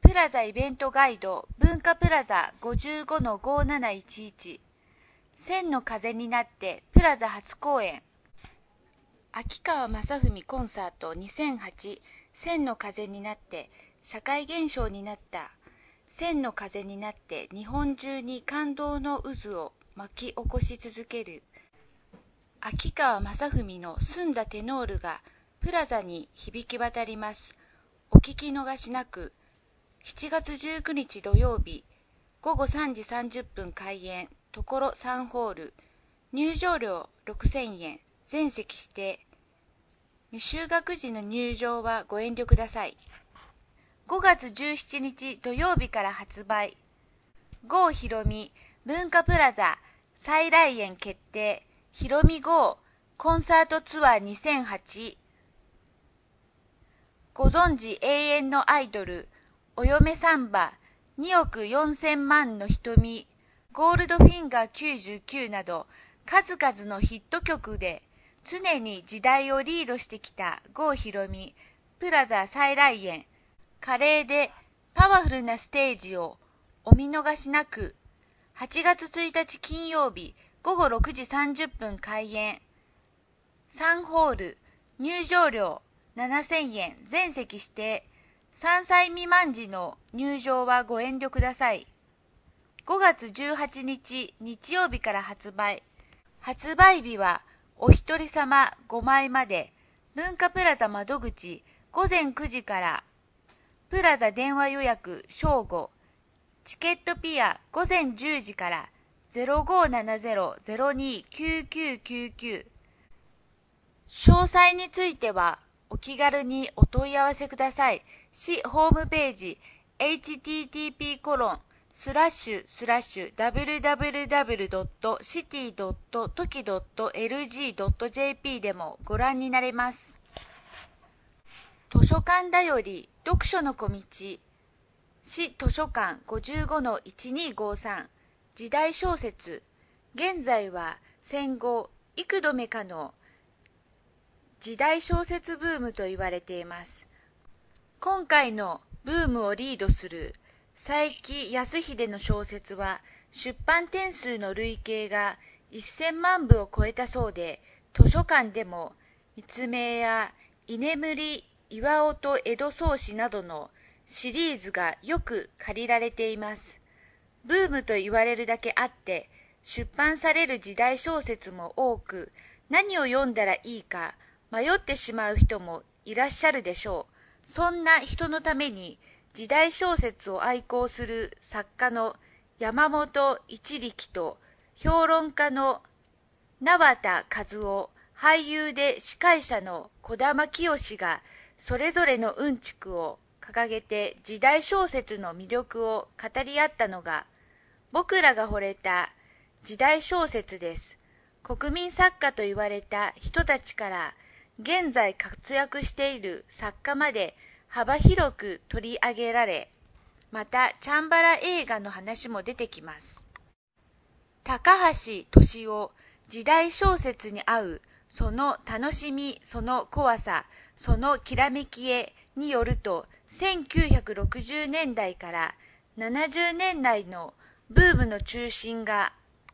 プラザイベントガイド文化プラザ 55-5711 千の風になってプラザ初公演秋川雅史コンサート2008千の風になって社会現象になった千の風になって日本中に感動の渦を巻き起こし続ける秋川雅史の澄んだテノールがプラザに響き渡ります。お聞き逃しなく。7月19日土曜日午後3時30分開演ところ3ホール入場料6000円全席指定未就学時の入場はご遠慮ください。5月17日土曜日から発売郷ひろみ文化プラザ再来園決定ひろみ郷コンサートツアー2008ご存知永遠のアイドルお嫁サンバ2億4000万の瞳ゴールドフィンガー99など数々のヒット曲で常に時代をリードしてきた郷ひろみプラザ再来園華麗でパワフルなステージをお見逃しなく。8月1日金曜日午後6時30分開演3ホール入場料7000円全席指定3歳未満時の入場はご遠慮ください。5月18日日曜日から発売発売日はお一人様5枚まで文化プラザ窓口午前9時からプラザ電話予約正午チケットピア午前10時から0570-029999詳細についてはお気軽にお問い合わせください。市ホームページ http://www.city.toki.lg.jp でもご覧になれます。図書館だより読書の小道市図書館 55-1253 時代小説現在は戦後幾度目かの時代小説ブームと言われています。今回のブームをリードする佐伯康秀の小説は出版点数の累計が1000万部を超えたそうで、図書館でも密命や居眠り、岩尾と江戸草子などのシリーズがよく借りられています。ブームと言われるだけあって出版される時代小説も多く、何を読んだらいいか迷ってしまう人もいらっしゃるでしょう。そんな人のために時代小説を愛好する作家の山本一力と評論家の縄田和夫、俳優で司会者の児玉清がそれぞれのうんちくを掲げて時代小説の魅力を語り合ったのが僕らが惚れた時代小説です。国民作家と言われた人たちから現在活躍している作家まで幅広く取り上げられ、またチャンバラ映画の話も出てきます。高橋俊夫、時代小説に合うその楽しみ、その怖さ、そのきらめきへによると、1960年代から70年代のブームの中心が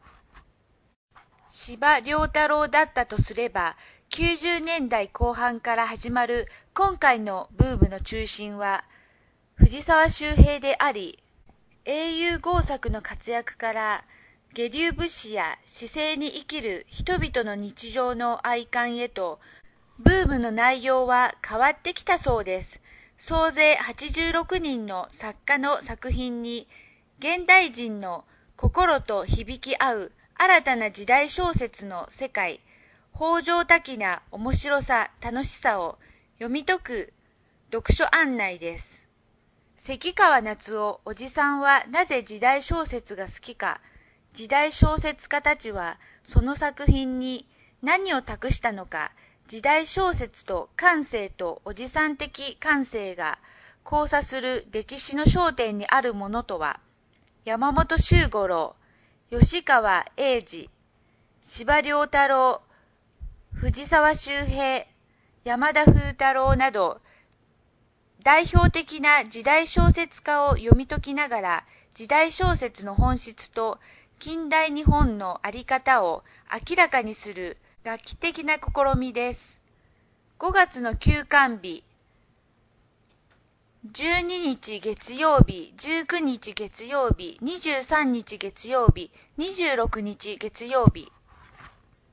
司馬太郎だったとすれば、90年代後半から始まる今回のブームの中心は藤沢周平であり、英雄豪作の活躍から下流武士や市井に生きる人々の日常の愛観へとブームの内容は変わってきたそうです。総勢86人の作家の作品に現代人の心と響き合う新たな時代小説の世界、北条多岐な面白さ、楽しさを読み解く読書案内です。関川夏夫おじさんはなぜ時代小説が好きか、時代小説家たちはその作品に何を託したのか、時代小説と感性とおじさん的感性が交差する歴史の焦点にあるものとは、山本周五郎、吉川英治、司馬太郎、藤沢周平、山田風太郎など、 代表的な時代小説家を読み解きながら、時代小説の本質と近代日本の在り方を明らかにする画期的な試みです。5月の休刊日、12日月曜日、19日月曜日、23日月曜日、26日月曜日。